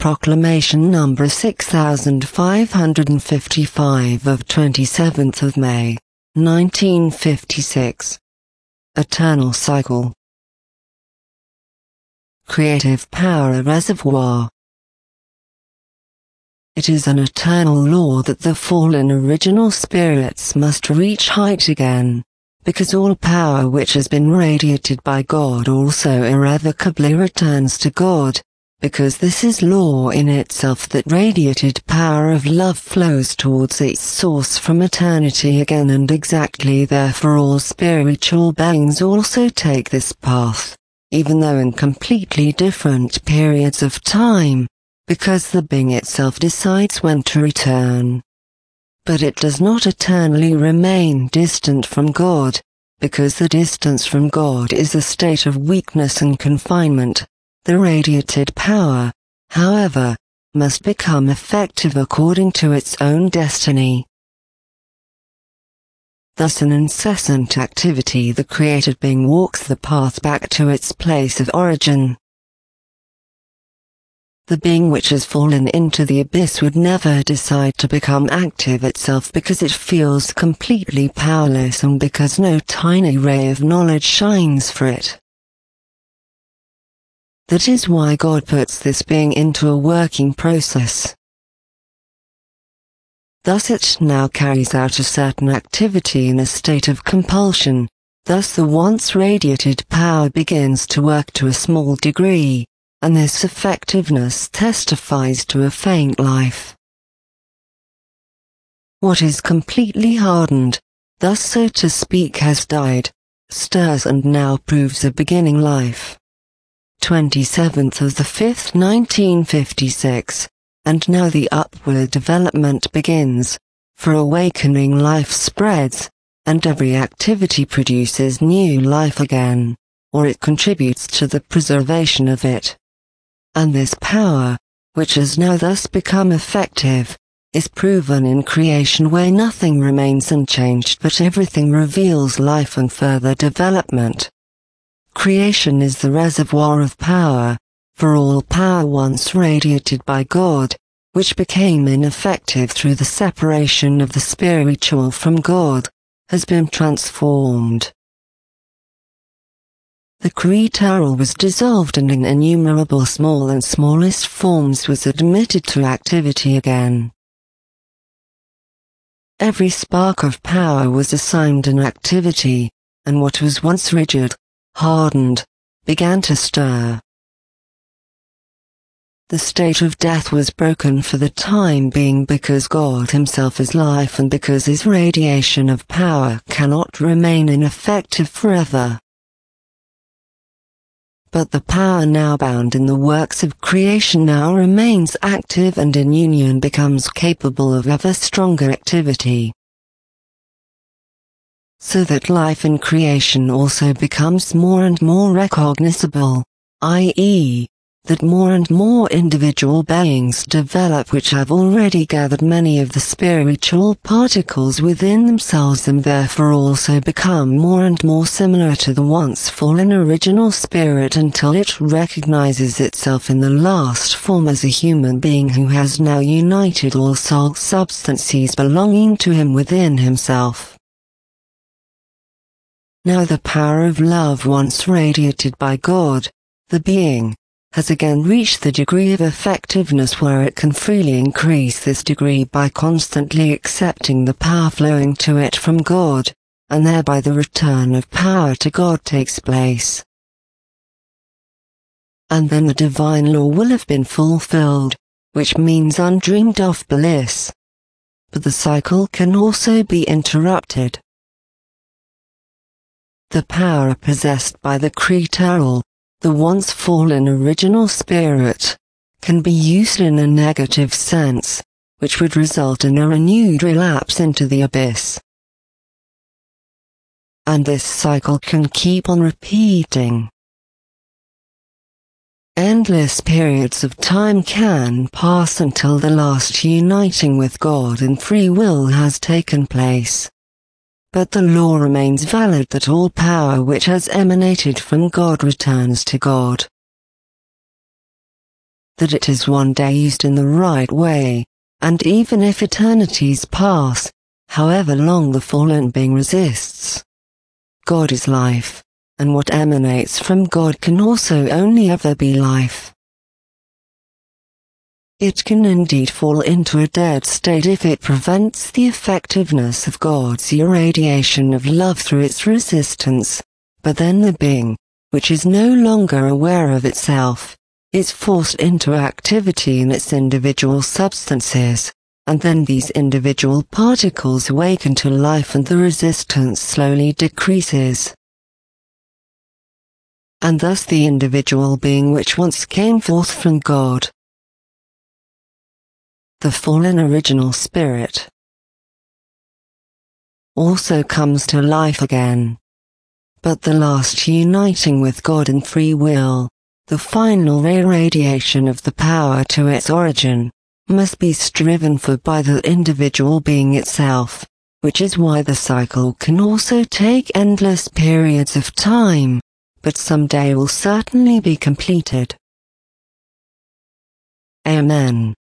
Proclamation number 6555 of 27th of May, 1956. Eternal Cycle. Creative Power Reservoir. It is an eternal law that the fallen original spirits must reach height again, because all power which has been radiated by God also irrevocably returns to God, because this is law in itself, that radiated power of love flows towards its source from eternity again, and exactly therefore all spiritual beings also take this path, even though in completely different periods of time, because the being itself decides when to return. But it does not eternally remain distant from God, because the distance from God is a state of weakness and confinement. The radiated power, however, must become effective according to its own destiny. Thus in incessant activity the created being walks the path back to its place of origin. The being which has fallen into the abyss would never decide to become active itself, because it feels completely powerless and because no tiny ray of knowledge shines for it. That is why God puts this being into a working process. Thus it now carries out a certain activity in a state of compulsion, thus the once radiated power begins to work to a small degree, and this effectiveness testifies to a faint life. What is completely hardened, thus so to speak has died, stirs and now proves a beginning life. 27th of the 5th, 1956, and now the upward development begins, for awakening life spreads, and every activity produces new life again, or it contributes to the preservation of it. And this power, which has now thus become effective, is proven in creation, where nothing remains unchanged but everything reveals life and further development. Creation is the reservoir of power, for all power once radiated by God, which became ineffective through the separation of the spiritual from God, has been transformed. The creator was dissolved and in innumerable small and smallest forms was admitted to activity again. Every spark of power was assigned an activity, and what was once rigid, hardened, began to stir. The state of death was broken for the time being, because God himself is life and because his radiation of power cannot remain ineffective forever. But the power now bound in the works of creation now remains active and in union becomes capable of ever stronger activity. So that life in creation also becomes more and more recognizable, i.e., that more and more individual beings develop which have already gathered many of the spiritual particles within themselves, and therefore also become more and more similar to the once fallen original spirit, until it recognizes itself in the last form as a human being who has now united all soul substances belonging to him within himself. Now the power of love once radiated by God, the being, has again reached the degree of effectiveness where it can freely increase this degree by constantly accepting the power flowing to it from God, and thereby the return of power to God takes place. And then the divine law will have been fulfilled, which means undreamed of bliss. But the cycle can also be interrupted. The power possessed by the creator, the once fallen original spirit, can be used in a negative sense, which would result in a renewed relapse into the abyss. And this cycle can keep on repeating. Endless periods of time can pass until the last uniting with God in free will has taken place. But the law remains valid that all power which has emanated from God returns to God. that it is one day used in the right way, and even if eternities pass, however long the fallen being resists. God is life, and what emanates from God can also only ever be life. It can indeed fall into a dead state if it prevents the effectiveness of God's irradiation of love through its resistance, but then the being, which is no longer aware of itself, is forced into activity in its individual substances, and then these individual particles awaken to life and the resistance slowly decreases. And thus the individual being which once came forth from God, the fallen original spirit, also comes to life again. But the last uniting with God in free will, the final irradiation of the power to its origin, must be striven for by the individual being itself, which is why the cycle can also take endless periods of time, but someday will certainly be completed. Amen.